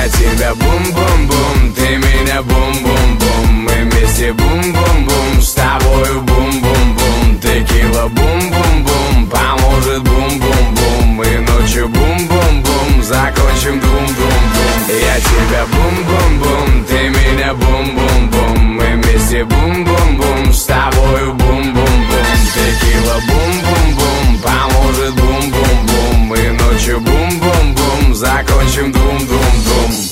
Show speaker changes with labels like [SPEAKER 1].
[SPEAKER 1] Я тебя бум-бум-бум, ты меня бум-бум-бум. Мы вместе бум-бум-бум, с тобою бум-бум-бум. Текила бум-бум-бум, поможет бум-бум-бум. И ночью бум-бум-бум, закончим дум-дум-дум. Я тебя бум-бум-бум, ты меня бум-бум-бум. Мы вместе бум-бум-бум, с тобою бум-бум-бум. Текила бум-бум-бум, поможет бум-бум-бум. И ночью бум-бум-бум, закончим дум-дум-дум.